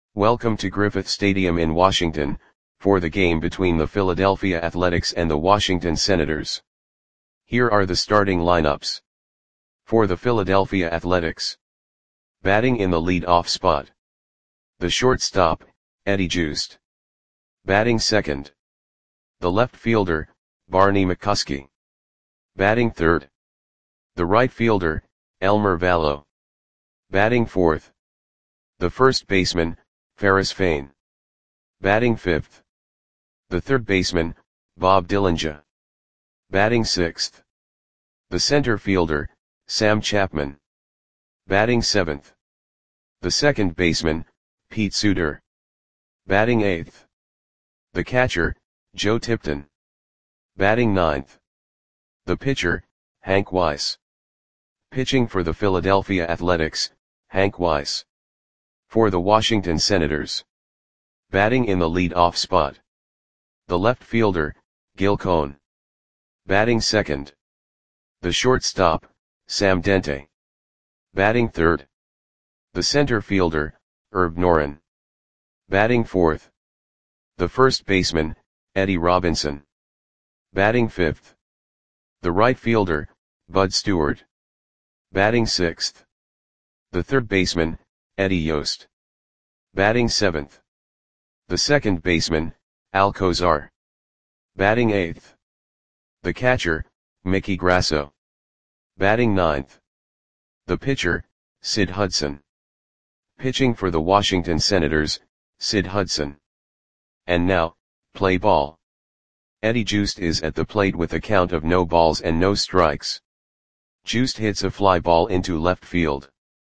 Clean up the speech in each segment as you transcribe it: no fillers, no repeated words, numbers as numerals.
Welcome to Griffith Stadium in Washington, for the game between the Philadelphia Athletics and the Washington Senators. Here are the starting lineups. For the Philadelphia Athletics. Batting in the lead-off spot. The shortstop, Eddie Joost. Batting second. The left fielder, Barney McCuskey. Batting third. The right fielder, Elmer Valo. Batting fourth. The first baseman, Ferris Fain. Batting fifth. The third baseman, Bob Dillinger. Batting sixth. The center fielder, Sam Chapman. Batting seventh. The second baseman, Pete Suter. Batting eighth. The catcher, Joe Tipton. Batting ninth. The pitcher, Hank Weiss. Pitching for the Philadelphia Athletics, Hank Weiss. For the Washington Senators. Batting in the lead-off spot. The left fielder, Gil Cohn. Batting second. The shortstop, Sam Dente. Batting third. The center fielder, Herb Noren. Batting fourth. The first baseman, Eddie Robinson. Batting fifth. The right fielder, Bud Stewart. Batting sixth. The third baseman, Eddie Yost. Batting seventh. The second baseman, Al Cozart. Batting eighth. The catcher, Mickey Grasso. Batting ninth. The pitcher, Sid Hudson. Pitching for the Washington Senators, Sid Hudson. And now, play ball. Eddie Joost is at the plate with a count of no balls and no strikes. Joost hits a fly ball into left field.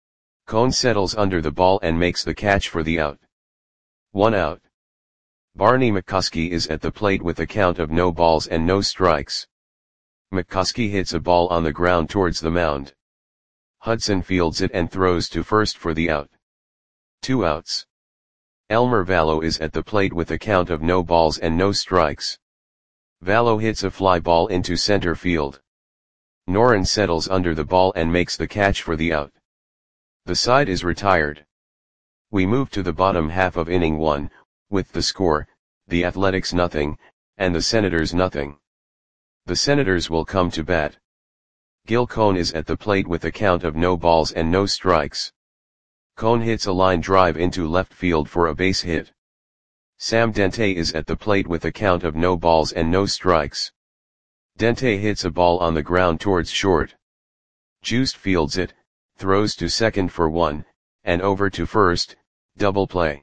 Cohn settles under the ball and makes the catch for the out. 1 out. Barney McCuskey is at the plate with a count of no balls and no strikes. McCuskey hits a ball on the ground towards the mound. Hudson fields it and throws to first for the out. 2 outs. Elmer Valo is at the plate with a count of no balls and no strikes. Valo hits a fly ball into center field. Noren settles under the ball and makes the catch for the out. The side is retired. We move to the bottom half of inning 1, with the score, the Athletics nothing, and the Senators nothing. The Senators will come to bat. Gil Cohn is at the plate with a count of no balls and no strikes. Cohn hits a line drive into left field for a base hit. Sam Dente is at the plate with a count of no balls and no strikes. Dente hits a ball on the ground towards short. Joost fields it, throws to second for 1, and over to first, double play.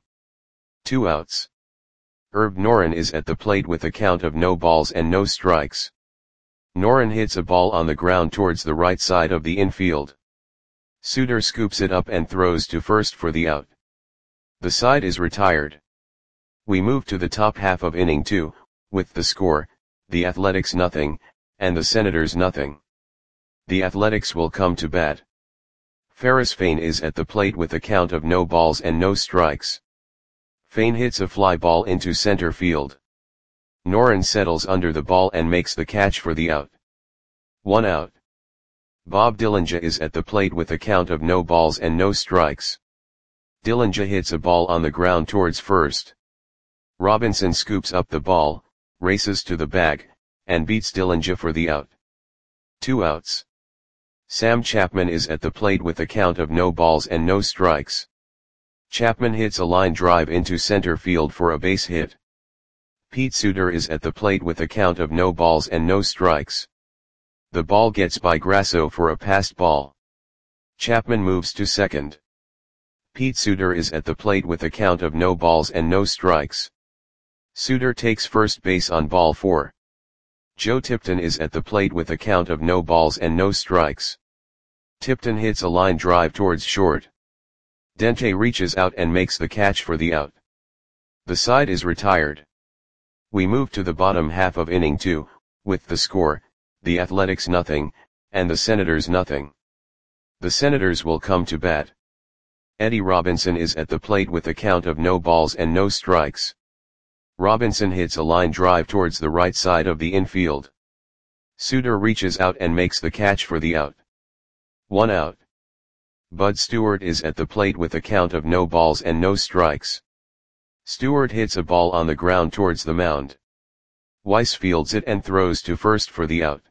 2 outs. Herb Noren is at the plate with a count of no balls and no strikes. Noren hits a ball on the ground towards the right side of the infield. Suter scoops it up and throws to first for the out. The side is retired. We move to the top half of inning 2, with the score, the Athletics nothing, and the Senators nothing. The Athletics will come to bat. Ferris Fain is at the plate with a count of no balls and no strikes. Fain hits a fly ball into center field. Noren settles under the ball and makes the catch for the out. 1 out. Bob Dillinger is at the plate with a count of no balls and no strikes. Dillinger hits a ball on the ground towards first. Robinson scoops up the ball, races to the bag, and beats Dillinger for the out. 2 outs. Sam Chapman is at the plate with a count of no balls and no strikes. Chapman hits a line drive into center field for a base hit. Pete Suter is at the plate with a count of no balls and no strikes. The ball gets by Grasso for a passed ball. Chapman moves to second. Pete Suter is at the plate with a count of no balls and no strikes. Suter takes first base on ball 4. Joe Tipton is at the plate with a count of no balls and no strikes. Tipton hits a line drive towards short. Dente reaches out and makes the catch for the out. The side is retired. We move to the bottom half of inning 2, with the score, the Athletics nothing, and the Senators nothing. The Senators will come to bat. Eddie Robinson is at the plate with a count of no balls and no strikes. Robinson hits a line drive towards the right side of the infield. Suter reaches out and makes the catch for the out. 1 out. Bud Stewart is at the plate with a count of no balls and no strikes. Stewart hits a ball on the ground towards the mound. Weiss fields it and throws to first for the out.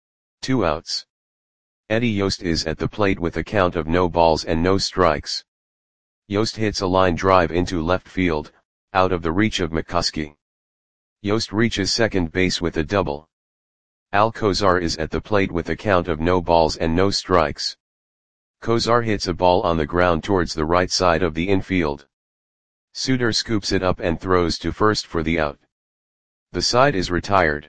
2 outs. Eddie Yost is at the plate with a count of no balls and no strikes. Yost hits a line drive into left field, out of the reach of McCuskey. Yost reaches second base with a double. Al Kozar is at the plate with a count of no balls and no strikes. Kozar hits a ball on the ground towards the right side of the infield. Suter scoops it up and throws to first for the out. The side is retired.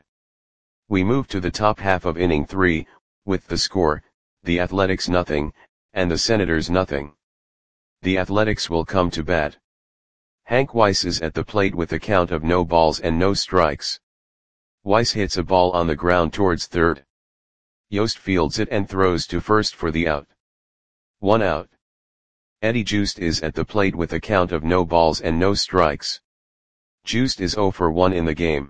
We move to the top half of inning 3, with the score, the Athletics nothing, and the Senators nothing. The Athletics will come to bat. Hank Weiss is at the plate with a count of no balls and no strikes. Weiss hits a ball on the ground towards third. Yost fields it and throws to first for the out. 1 out. Eddie Joost is at the plate with a count of no balls and no strikes. Joost is 0 for 1 in the game.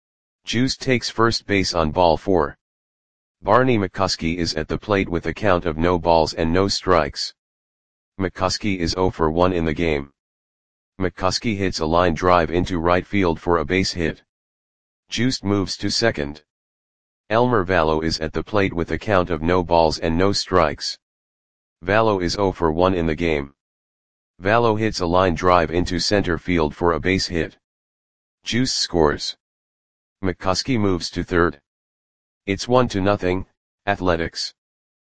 Joost takes first base on ball 4. Barney McCuskey is at the plate with a count of no balls and no strikes. McCuskey is 0 for 1 in the game. McCuskey hits a line drive into right field for a base hit. Joost moves to second. Elmer Vallow is at the plate with a count of no balls and no strikes. Vallow is 0 for 1 in the game. Vallow hits a line drive into center field for a base hit. Joost scores. McCuskey moves to third. It's 1-0, Athletics.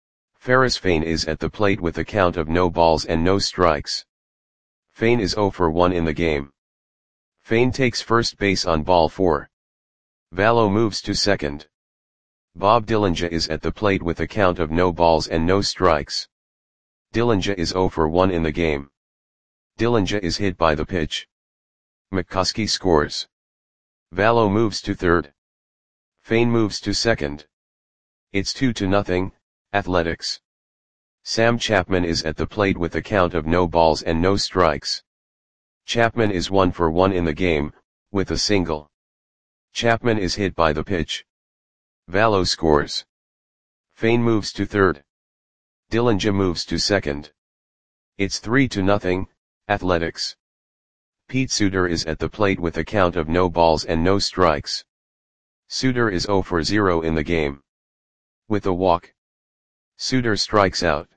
Ferris Fain is at the plate with a count of no balls and no strikes. Fain is 0 for 1 in the game. Fain takes first base on ball 4. Vallow moves to second. Bob Dillinger is at the plate with a count of no balls and no strikes. Dillinger is 0 for 1 in the game. Dillinger is hit by the pitch. McCuskey scores. Vallow moves to third. Fain moves to second. It's 2-0, Athletics. Sam Chapman is at the plate with a count of no balls and no strikes. Chapman is 1 for 1 in the game, with a single. Chapman is hit by the pitch. Vallow scores. Fain moves to third. Dillinger moves to second. It's 3-0, Athletics. Pete Suter is at the plate with a count of no balls and no strikes. Suter is 0 for 0 in the game. With a walk. Suter strikes out.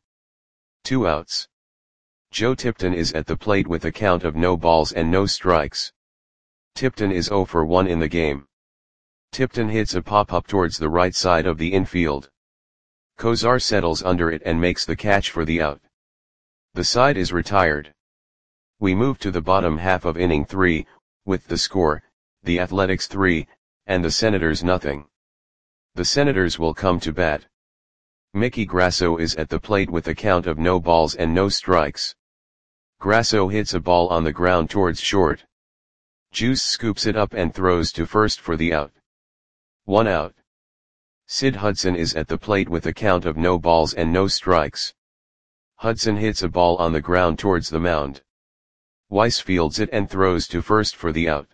2 outs. Joe Tipton is at the plate with a count of no balls and no strikes. Tipton is 0 for 1 in the game. Tipton hits a pop-up towards the right side of the infield. Kozar settles under it and makes the catch for the out. The side is retired. We move to the bottom half of inning 3, with the score, the Athletics 3, and the Senators nothing. The Senators will come to bat. Mickey Grasso is at the plate with a count of no balls and no strikes. Grasso hits a ball on the ground towards short. Juice scoops it up and throws to first for the out. 1 out. Sid Hudson is at the plate with a count of no balls and no strikes. Hudson hits a ball on the ground towards the mound. Weiss fields it and throws to first for the out.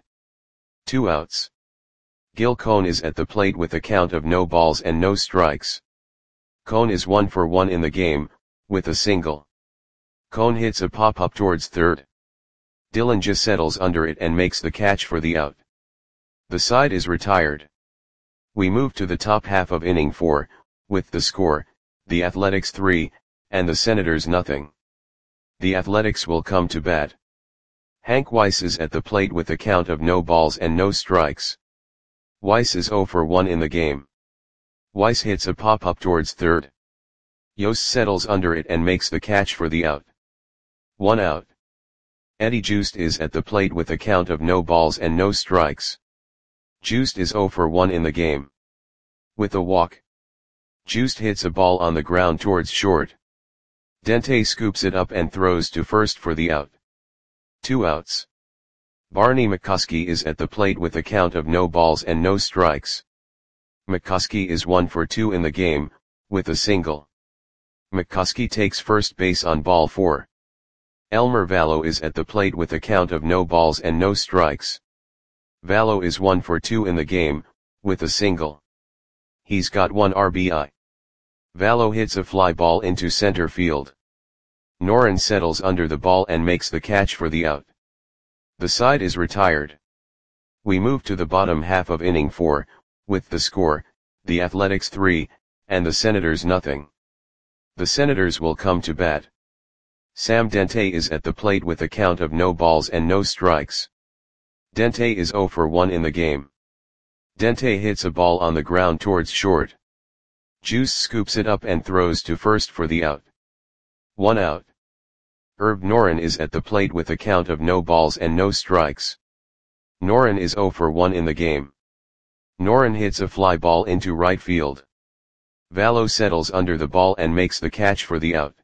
2 outs. Gil Cohn is at the plate with a count of no balls and no strikes. Cohn is 1 for 1 in the game, with a single. Cohn hits a pop-up towards third. Dillinger settles under it and makes the catch for the out. The side is retired. We move to the top half of inning 4, with the score, the Athletics 3, and the Senators nothing. The Athletics will come to bat. Hank Weiss is at the plate with a count of no balls and no strikes. Weiss is 0 for 1 in the game. Weiss hits a pop-up towards third. Yost settles under it and makes the catch for the out. 1 out. Eddie Joost is at the plate with a count of no balls and no strikes. Joost is 0 for 1 in the game. With a walk. Joost hits a ball on the ground towards short. Dente scoops it up and throws to first for the out. 2 outs. Barney McCuskey is at the plate with a count of no balls and no strikes. McCuskey is 1 for 2 in the game, with a single. McCuskey takes first base on ball 4. Elmer Vallow is at the plate with a count of no balls and no strikes. Vallow is 1 for 2 in the game, with a single. He's got 1 RBI. Vallow hits a fly ball into center field. Noren settles under the ball and makes the catch for the out. The side is retired. We move to the bottom half of inning 4, with the score, the Athletics 3, and the Senators nothing. The Senators will come to bat. Sam Dente is at the plate with a count of no balls and no strikes. Dente is 0 for 1 in the game. Dente hits a ball on the ground towards short. Juice scoops it up and throws to first for the out. 1 out. Herb Noren is at the plate with a count of no balls and no strikes. Noren is 0 for 1 in the game. Noren hits a fly ball into right field. Valo settles under the ball and makes the catch for the out.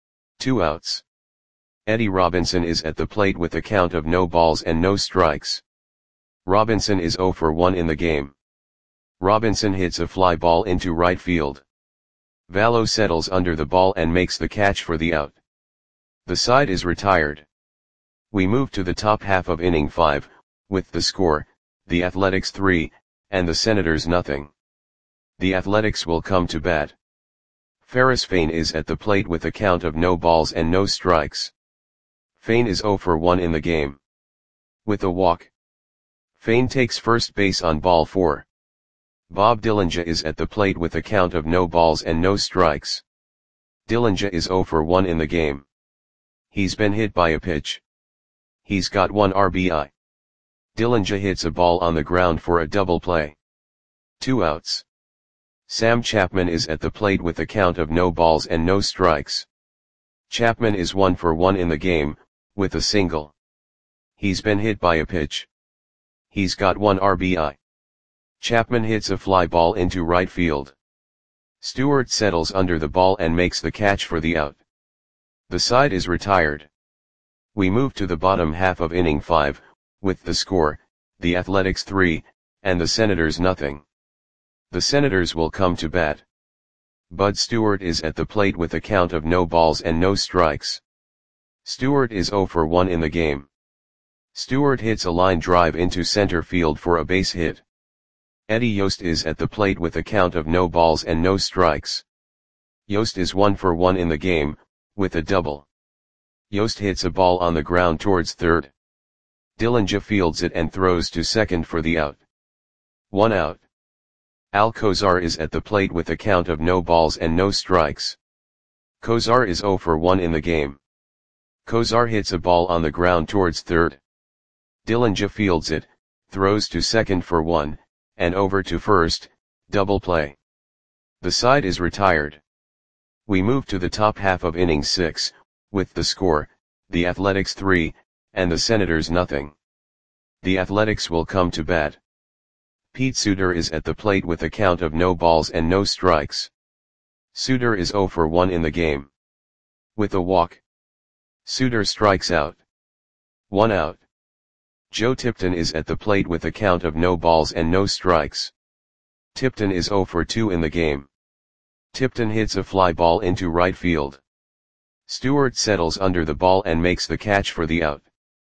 2 outs. Eddie Robinson is at the plate with a count of no balls and no strikes. Robinson is 0 for 1 in the game. Robinson hits a fly ball into right field. Valo settles under the ball and makes the catch for the out. The side is retired. We move to the top half of inning 5, with the score, the Athletics 3, and the Senators nothing. The Athletics will come to bat. Ferris Fain is at the plate with a count of no balls and no strikes. Fain is 0 for 1 in the game. With a walk. Fain takes first base on ball 4. Bob Dillinger is at the plate with a count of no balls and no strikes. Dillinger is 0 for 1 in the game. He's been hit by a pitch. He's got 1 RBI. Dillinger hits a ball on the ground for a double play. 2 outs. Sam Chapman is at the plate with a count of no balls and no strikes. Chapman is 1 for 1 in the game, with a single. He's been hit by a pitch. He's got 1 RBI. Chapman hits a fly ball into right field. Stewart settles under the ball and makes the catch for the out. The side is retired. We move to the bottom half of inning 5, with the score, the Athletics 3, and the Senators nothing. The Senators will come to bat. Bud Stewart is at the plate with a count of no balls and no strikes. Stewart is 0 for 1 in the game. Stewart hits a line drive into center field for a base hit. Eddie Yost is at the plate with a count of no balls and no strikes. Yost is 1 for 1 in the game, with a double. Yost hits a ball on the ground towards third. Dillinger fields it and throws to second for the out. 1 out. Al Kozar is at the plate with a count of no balls and no strikes. Kozar is 0 for 1 in the game. Kozar hits a ball on the ground towards third. Dillinger fields it, throws to second for 1, and over to first, double play. The side is retired. We move to the top half of inning 6, with the score, the Athletics 3, and the Senators nothing. The Athletics will come to bat. Pete Suter is at the plate with a count of no balls and no strikes. Suter is 0 for 1 in the game. With a walk. Suter strikes out. 1 out. Joe Tipton is at the plate with a count of no balls and no strikes. Tipton is 0 for 2 in the game. Tipton hits a fly ball into right field. Stewart settles under the ball and makes the catch for the out.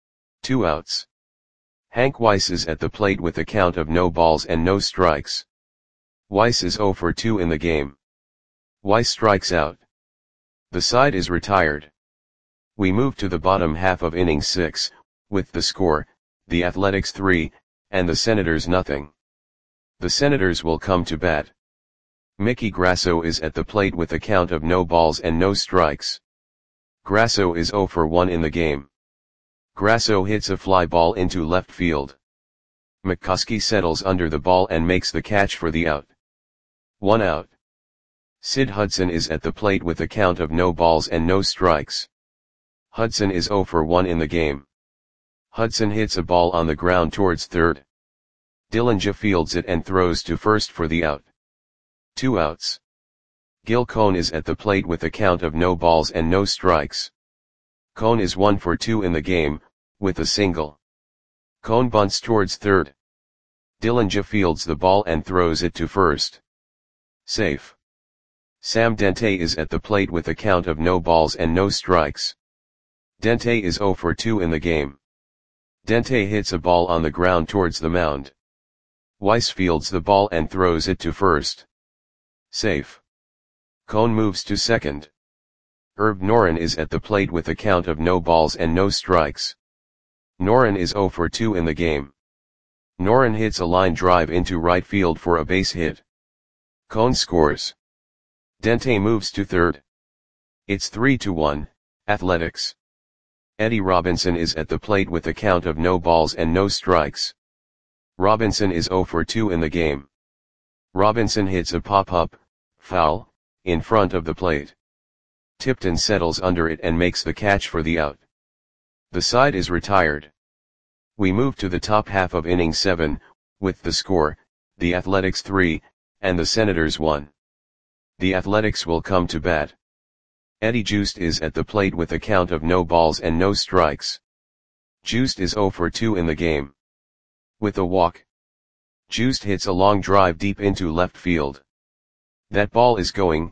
2 outs. Hank Weiss is at the plate with a count of no balls and no strikes. Weiss is 0 for 2 in the game. Weiss strikes out. The side is retired. We move to the bottom half of inning 6, with the score, the Athletics 3, and the Senators nothing. The Senators will come to bat. Mickey Grasso is at the plate with a count of no balls and no strikes. Grasso is 0 for 1 in the game. Grasso hits a fly ball into left field. McCoskey settles under the ball and makes the catch for the out. 1 out. Sid Hudson is at the plate with a count of no balls and no strikes. Hudson is 0 for 1 in the game. Hudson hits a ball on the ground towards third. Dillinger fields it and throws to first for the out. 2 outs. Gil Cohn is at the plate with a count of no balls and no strikes. Cohn is 1 for 2 in the game, with a single. Cohn bunts towards third. Dillinger fields the ball and throws it to first. Safe. Sam Dente is at the plate with a count of no balls and no strikes. Dente is 0 for 2 in the game. Dente hits a ball on the ground towards the mound. Weiss fields the ball and throws it to first. Safe. Cohn moves to second. Herb Noren is at the plate with a count of no balls and no strikes. Noren is 0 for 2 in the game. Noren hits a line drive into right field for a base hit. Cone scores. Dente moves to third. It's 3-1, Athletics. Eddie Robinson is at the plate with a count of no balls and no strikes. Robinson is 0 for 2 in the game. Robinson hits a pop-up, foul, in front of the plate. Tipton settles under it and makes the catch for the out. The side is retired. We move to the top half of inning 7, with the score, the Athletics 3, and the Senators 1. The Athletics will come to bat. Eddie Joost is at the plate with a count of no balls and no strikes. Joost is 0 for 2 in the game. With a walk, Joost hits a long drive deep into left field. That ball is gone.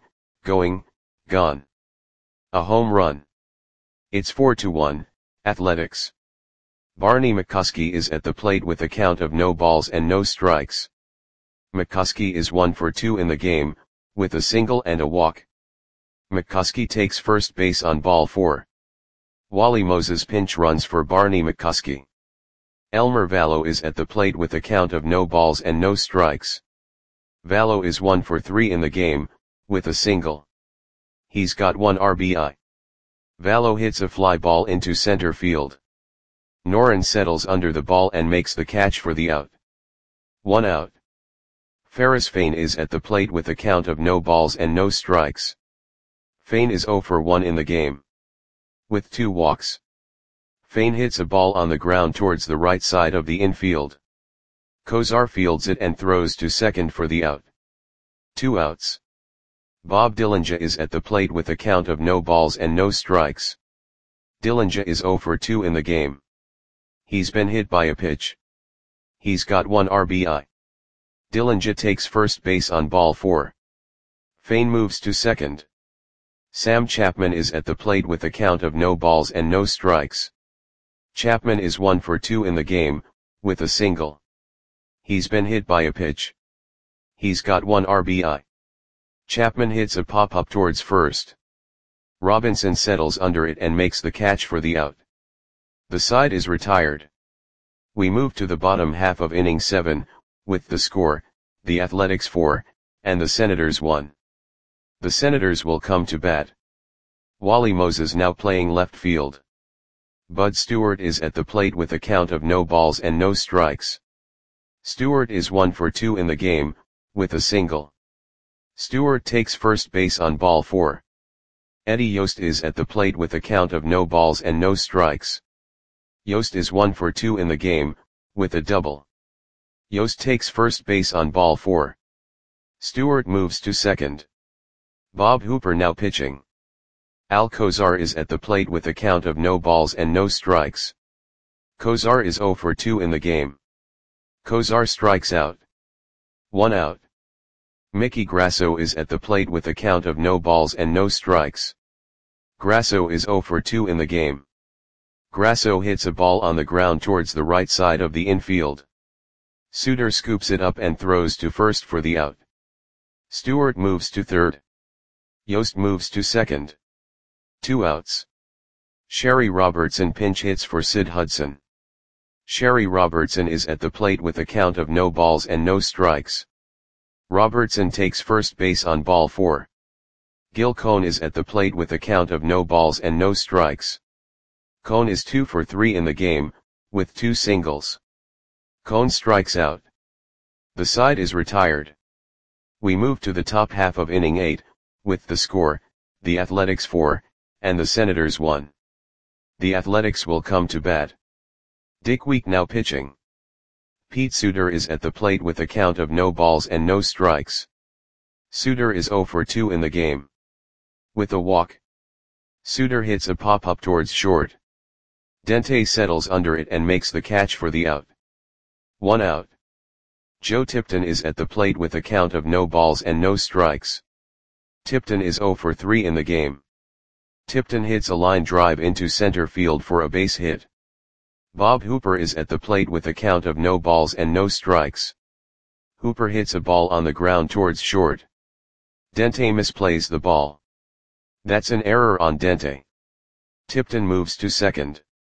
A home run. It's 4-1, Athletics. Barney McCuskey is at the plate with a count of no balls and no strikes. McCuskey is 1 for 2 in the game, with a single and a walk. McCuskey takes first base on ball 4. Wally Moses pinch runs for Barney McCuskey. Elmer Vallo is at the plate with a count of no balls and no strikes. Vallo is 1 for 3 in the game, with a single. He's got 1 RBI. Vallo hits a fly ball into center field. Noren settles under the ball and makes the catch for the out. 1 out. Ferris Fain is at the plate with a count of no balls and no strikes. Fain is 0 for 1 in the game. With 2 walks. Fain hits a ball on the ground towards the right side of the infield. Kozar fields it and throws to second for the out. 2 outs. Bob Dillinger is at the plate with a count of no balls and no strikes. Dillinger is 0 for 2 in the game. He's been hit by a pitch. He's got 1 RBI. Dillinger takes first base on ball 4. Fain moves to second. Sam Chapman is at the plate with a count of no balls and no strikes. Chapman is 1 for 2 in the game, with a single. He's been hit by a pitch. He's got 1 RBI. Chapman hits a pop-up towards first. Robinson settles under it and makes the catch for the out. The side is retired. We move to the bottom half of inning 7, with the score, the Athletics 4, and the Senators 1. The Senators will come to bat. Wally Moses now playing left field. Bud Stewart is at the plate with a count of no balls and no strikes. Stewart is 1 for 2 in the game, with a single. Stewart takes first base on ball 4. Eddie Yost is at the plate with a count of no balls and no strikes. Yost is 1 for 2 in the game, with a double. Yost takes first base on ball 4. Stewart moves to second. Bob Hooper now pitching. Al Kozar is at the plate with a count of no balls and no strikes. Kozar is 0 for 2 in the game. Kozar strikes out. 1 out. Mickey Grasso is at the plate with a count of no balls and no strikes. Grasso is 0 for 2 in the game. Grasso hits a ball on the ground towards the right side of the infield. Suter scoops it up and throws to first for the out. Stewart moves to third. Yost moves to second. 2 outs. Sherry Robertson pinch hits for Sid Hudson. Sherry Robertson is at the plate with a count of no balls and no strikes. Robertson takes first base on ball 4. Gil Cone is at the plate with a count of no balls and no strikes. Cone is 2 for 3 in the game, with 2 singles. Cone strikes out. The side is retired. We move to the top half of inning 8, with the score, the Athletics 4, and the Senators 1. The Athletics will come to bat. Dick Week now pitching. Pete Suter is at the plate with a count of no balls and no strikes. Suter is 0 for 2 in the game. With a walk. Suter hits a pop-up towards short. Dente settles under it and makes the catch for the out. 1 out. Joe Tipton is at the plate with a count of no balls and no strikes. Tipton is 0 for 3 in the game. Tipton hits a line drive into center field for a base hit. Bob Hooper is at the plate with a count of no balls and no strikes. Hooper hits a ball on the ground towards short. Dente misplays the ball. That's an error on Dente. Tipton moves to second.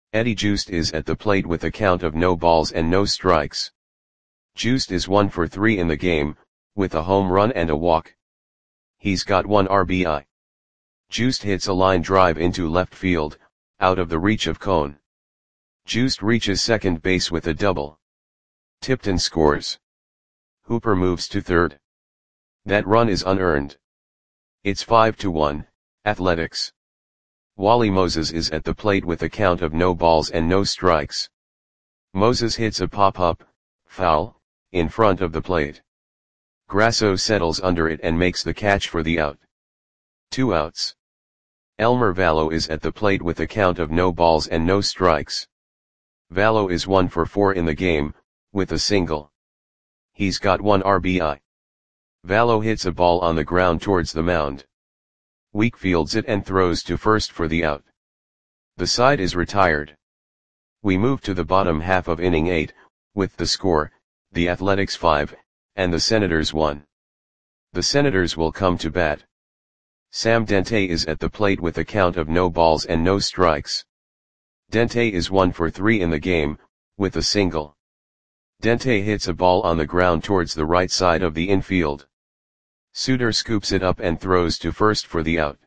Eddie Joost is at the plate with a count of no balls and no strikes. Joost is 1 for 3 in the game, with a home run and a walk. He's got 1 RBI. Joost hits a line drive into left field, out of the reach of Cone. Joost reaches second base with a double. Tipton scores. Hooper moves to third. That run is unearned. It's 5-1, Athletics. Wally Moses is at the plate with a count of no balls and no strikes. Moses hits a pop-up, foul, in front of the plate. Grasso settles under it and makes the catch for the out. 2 outs. Elmer Vallo is at the plate with a count of no balls and no strikes. Vallo is 1 for 4 in the game, with a single. He's got 1 RBI. Vallo hits a ball on the ground towards the mound. Weak fields it and throws to first for the out. The side is retired. We move to the bottom half of inning 8, with the score, the Athletics 5, and the Senators 1. The Senators will come to bat. Sam Dente is at the plate with a count of no balls and no strikes. Dente is 1 for 3 in the game, with a single. Dente hits a ball on the ground towards the right side of the infield. Suter scoops it up and throws to first for the out.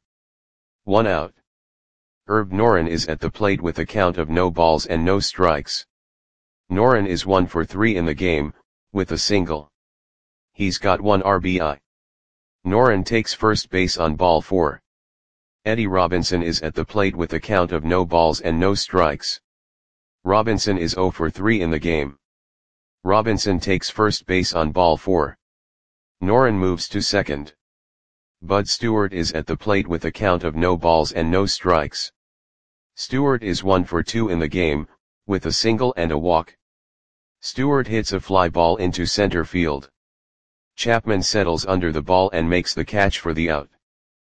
1 out. Herb Noren is at the plate with a count of no balls and no strikes. Noren is 1 for 3 in the game, with a single. He's got 1 RBI. Noren takes first base on ball 4. Eddie Robinson is at the plate with a count of no balls and no strikes. Robinson is 0 for 3 in the game. Robinson takes first base on ball 4. Noren moves to second. Bud Stewart is at the plate with a count of no balls and no strikes. Stewart is 1 for 2 in the game, with a single and a walk. Stewart hits a fly ball into center field. Chapman settles under the ball and makes the catch for the out.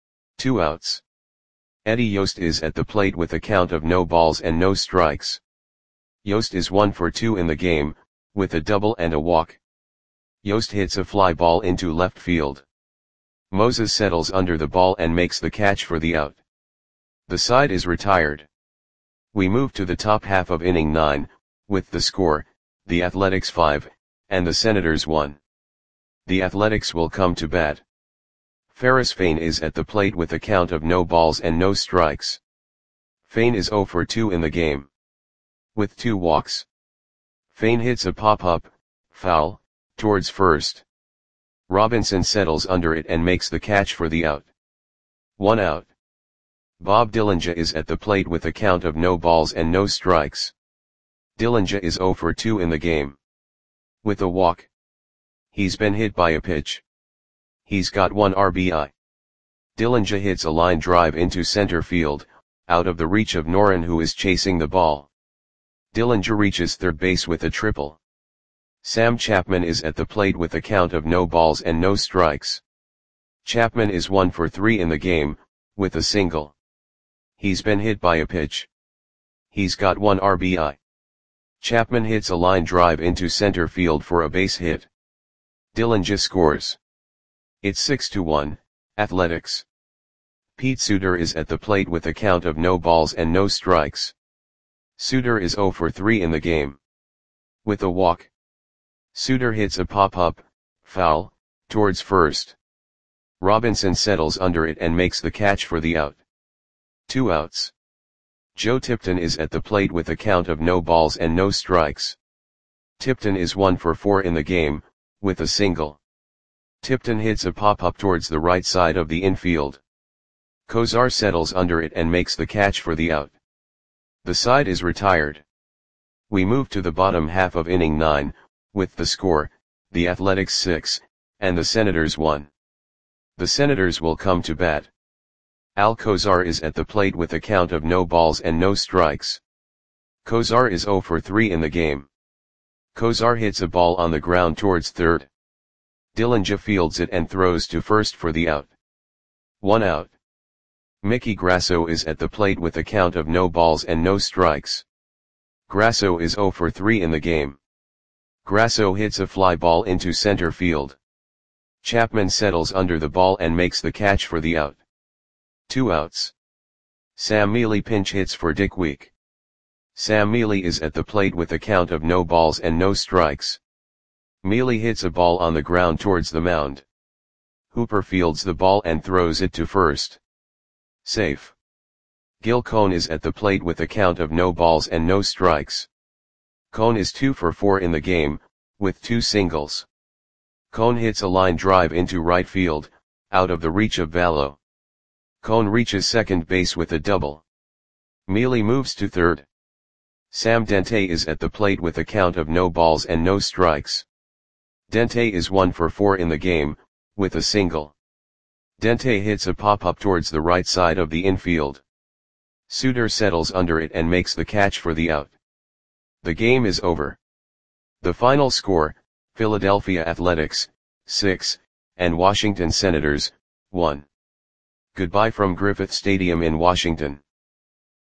2 outs. Eddie Yost is at the plate with a count of no balls and no strikes. Yost is 1 for 2 in the game, with a double and a walk. Yost hits a fly ball into left field. Moses settles under the ball and makes the catch for the out. The side is retired. We move to the top half of inning 9, with the score, the Athletics 5, and the Senators 1. The Athletics will come to bat. Ferris Fain is at the plate with a count of no balls and no strikes. Fain is 0 for 2 in the game. With 2 walks. Fain hits a pop-up, foul, towards first. Robinson settles under it and makes the catch for the out. 1 out. Bob Dillinger is at the plate with a count of no balls and no strikes. Dillinger is 0 for 2 in the game. With a walk. He's been hit by a pitch. He's got 1 RBI. Dillinger hits a line drive into center field, out of the reach of Noren who is chasing the ball. Dillinger reaches third base with a triple. Sam Chapman is at the plate with a count of no balls and no strikes. Chapman is 1 for 3 in the game, with a single. He's been hit by a pitch. He's got 1 RBI. Chapman hits a line drive into center field for a base hit. Dillinger scores. It's 6-1, Athletics. Pete Suter is at the plate with a count of no balls and no strikes. Suter is 0 for 3 in the game. With a walk. Suter hits a pop-up, foul, towards first. Robinson settles under it and makes the catch for the out. 2 outs. Joe Tipton is at the plate with a count of no balls and no strikes. Tipton is 1 for 4 in the game, with a single. Tipton hits a pop-up towards the right side of the infield. Kozar settles under it and makes the catch for the out. The side is retired. We move to the bottom half of inning 9, with the score, the Athletics 6, and the Senators 1. The Senators will come to bat. Al Kozar is at the plate with a count of no balls and no strikes. Kozar is 0 for 3 in the game. Kozar hits a ball on the ground towards third. Dillinger fields it and throws to first for the out. 1 out. Mickey Grasso is at the plate with a count of no balls and no strikes. Grasso is 0 for 3 in the game. Grasso hits a fly ball into center field. Chapman settles under the ball and makes the catch for the out. 2 outs. Sam Mealy pinch hits for Dick Week. Sam Mealy is at the plate with a count of no balls and no strikes. Mealy hits a ball on the ground towards the mound. Hooper fields the ball and throws it to first. Safe. Gil Cone is at the plate with a count of no balls and no strikes. Cone is 2 for 4 in the game, with 2 singles. Cone hits a line drive into right field, out of the reach of Vallo. Cone reaches second base with a double. Mealy moves to third. Sam Dente is at the plate with a count of no balls and no strikes. Dente is 1 for 4 in the game, with a single. Dente hits a pop-up towards the right side of the infield. Suter settles under it and makes the catch for the out. The game is over. The final score, Philadelphia Athletics, 6, and Washington Senators, 1. Goodbye from Griffith Stadium in Washington.